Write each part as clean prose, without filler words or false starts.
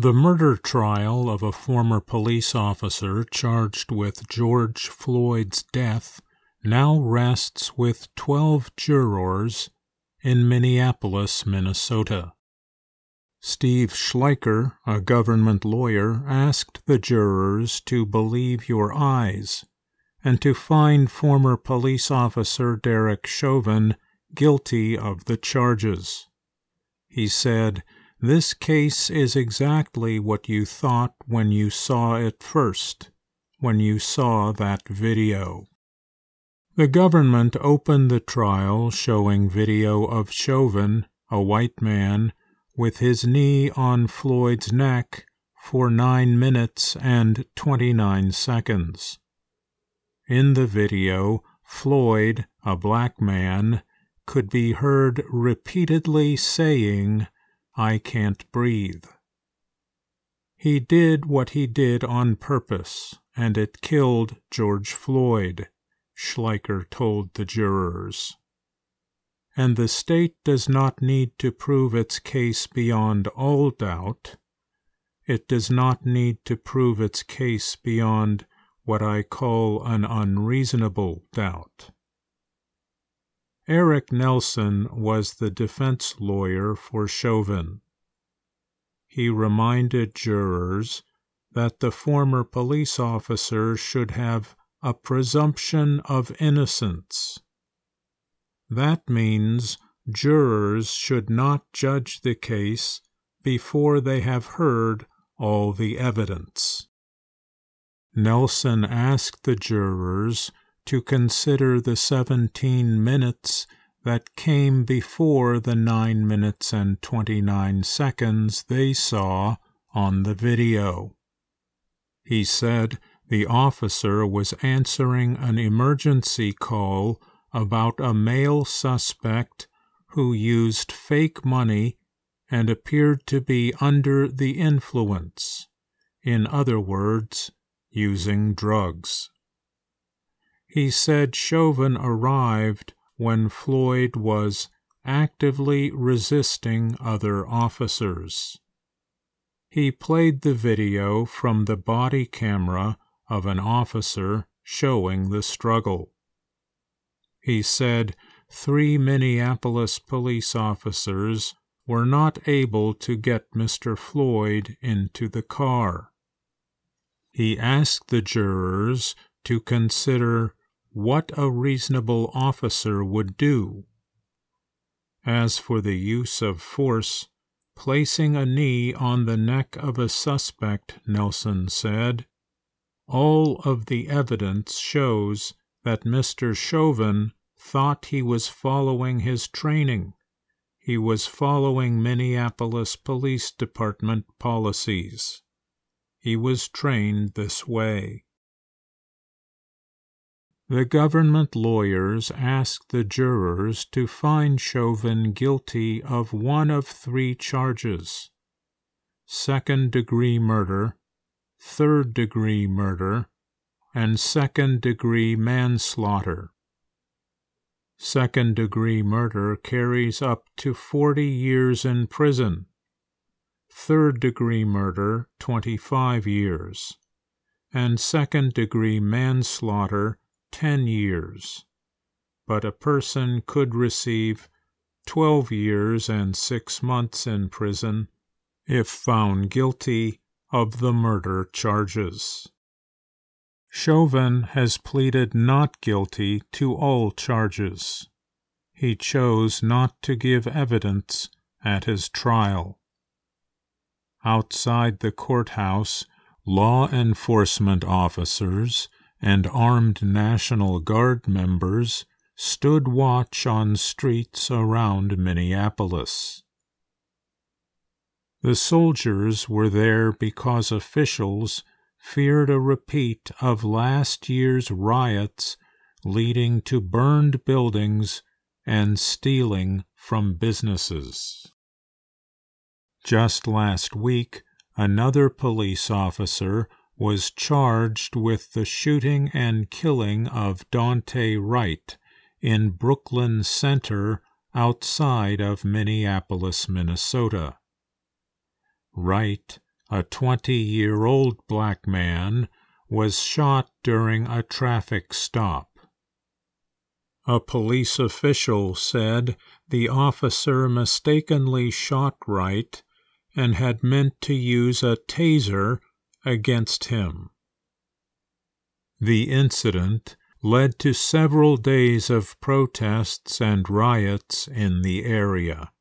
The murder trial of a former police officer charged with George Floyd's death now rests with 12 jurors in Minneapolis, Minnesota. Steve Schleicher, a government lawyer, asked the jurors to believe your eyes and to find former police officer Derek Chauvin guilty of the charges. He said, "This case is exactly what you thought when you saw it first, when you saw that video." The government opened the trial showing video of Chauvin, a white man, with his knee on Floyd's neck for 9 minutes and 29 seconds. In the video, Floyd, a black man, could be heard repeatedly saying, "I can't breathe." He did what he did on purpose, and it killed George Floyd, Schleicher told the jurors. And the state does not need to prove its case beyond all doubt. It does not need to prove its case beyond what I call an unreasonable doubt. Eric Nelson was the defense lawyer for Chauvin. He reminded jurors that the former police officer should have a presumption of innocence. That means jurors should not judge the case before they have heard all the evidence. Nelson asked the jurors to consider the 17 minutes that came before the 9 minutes and 29 seconds they saw on the video. He said the officer was answering an emergency call about a male suspect who used fake money and appeared to be under the influence, in other words, using drugs. He said Chauvin arrived when Floyd was actively resisting other officers. He played the video from the body camera of an officer showing the struggle. He said 3 Minneapolis police officers were not able to get Mr. Floyd into the car. He asked the jurors to consider what a reasonable officer would do. As for the use of force, placing a knee on the neck of a suspect, Nelson said, all of the evidence shows that Mr. Chauvin thought he was following his training. He was following Minneapolis Police Department policies. He was trained this way. The government lawyers asked the jurors to find Chauvin guilty of one of 3 charges: second-degree murder, third-degree murder, and second-degree manslaughter. Second-degree murder carries up to 40 years in prison. Third-degree murder, 25 years. And second-degree manslaughter, 10 years. But a person could receive 12 years and 6 months in prison if found guilty of the murder charges. Chauvin has pleaded not guilty to all charges. He chose not to give evidence at his trial. Outside the courthouse, law enforcement officers and armed National Guard members stood watch on streets around Minneapolis. The soldiers were there because officials feared a repeat of last year's riots leading to burned buildings and stealing from businesses. Just last week, another police officer was charged with the shooting and killing of Daunte Wright in Brooklyn Center outside of Minneapolis, Minnesota. Wright, a 20-year-old black man, was shot during a traffic stop. A police official said the officer mistakenly shot Wright and had meant to use a taser against him. The incident led to several days of protests and riots in the area.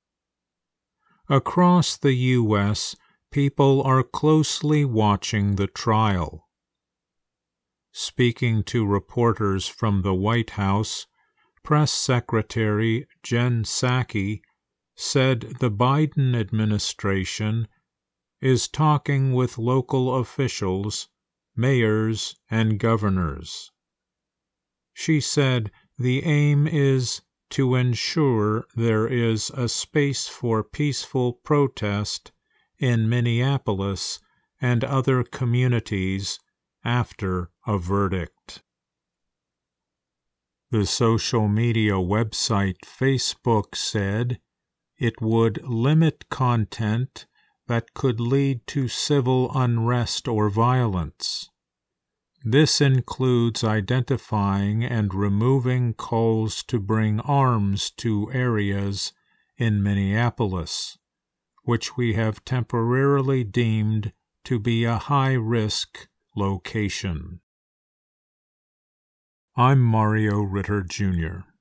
Across the U.S., people are closely watching the trial. Speaking to reporters from the White House, Press Secretary Jen Psaki said the Biden administration is talking with local officials, mayors, and governors. She said the aim is to ensure there is a space for peaceful protest in Minneapolis and other communities after a verdict. The social media website Facebook said it would limit content that could lead to civil unrest or violence. This includes identifying and removing calls to bring arms to areas in Minneapolis, which we have temporarily deemed to be a high-risk location. I'm Mario Ritter, Jr.